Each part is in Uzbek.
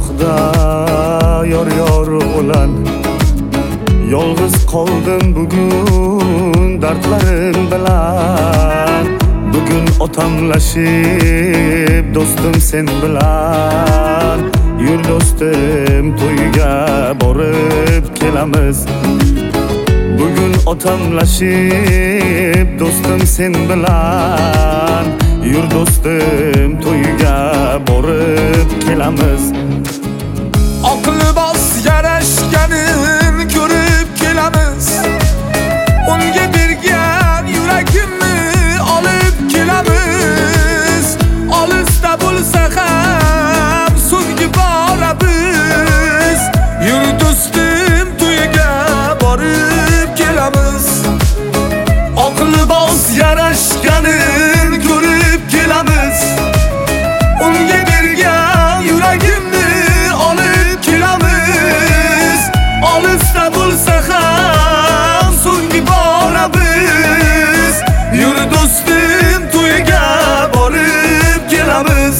qishloqda yor o'lan. Yolg'iz qoldim bugun dardlarim bilan. Bugun otamlashib do'stim sen bilan. Yur do'stim to'yga borib kelamiz. Bugun otamlashib do'stim sen bilan. Yur do'stim to'yga borib kelamiz. Aqli bos yarashganin ko'rib kelamiz. Unga bergan yuragimni olib kelamiz. Olisda bo'lsa ham so'nggi bora biz. Yur do'stim to'yga borib kelamiz. Aqli bos yarashganin ko'rib kelamiz. Unga bergan yuragimni olib kelamiz. Olisda bo'lsa ham so'nggi bora biz. Yur do'stim to'yga borib kelamiz.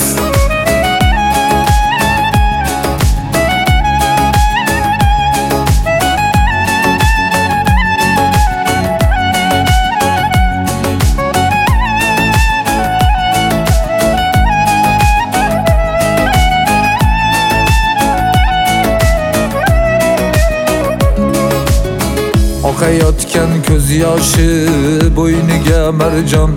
Oqayotgan ko'z yoshi bo'yniga marjon.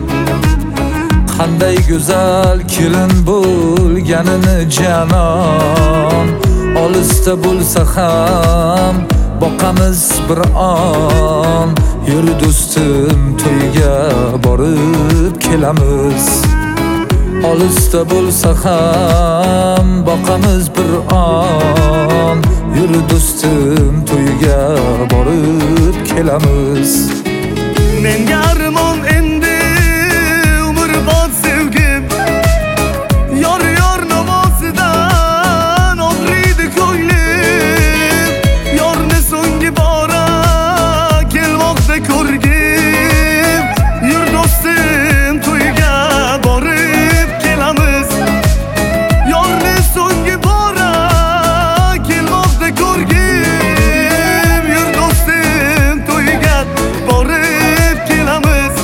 Qanday go'zal kelin bo'lganini janon. Olisda bo'lsa ham boqamiz bir on. Yur do'stim to'yga borib kelamiz. Olisda bo'lsa ham boqamiz bir on. Yur do'stim to'yga borib kelamiz. Menga armon endi umrbod sevgim. Yor namozidan og'riydi ko'nglim. Yorni so'nggi bora kelmoqda ko'rgim. Yur do'stim to'yga borib kelamiz. Yorni so'nggi bora kelmoqda ko'rgim. Yur do'stim to'yga borib kelamiz.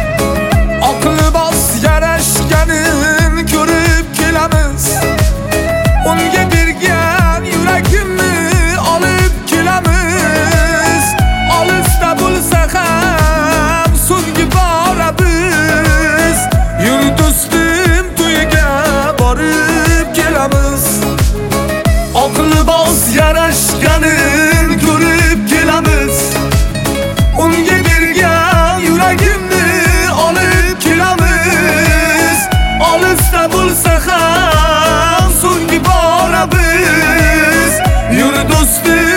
Aqli bos yarashganin ko'rib kelamiz. Unga bergan yuragimni olib kelamiz. Olisda bo'lsa ham so'nggi bora biz. Yur do'stim to'yga borib kelamiz. Aqli bos yarashganin ko'rib kelamiz. Unga bergan yuragimni olib kelamiz. Olisda bo'lsa ham so'nggi bora biz. Yur do'stim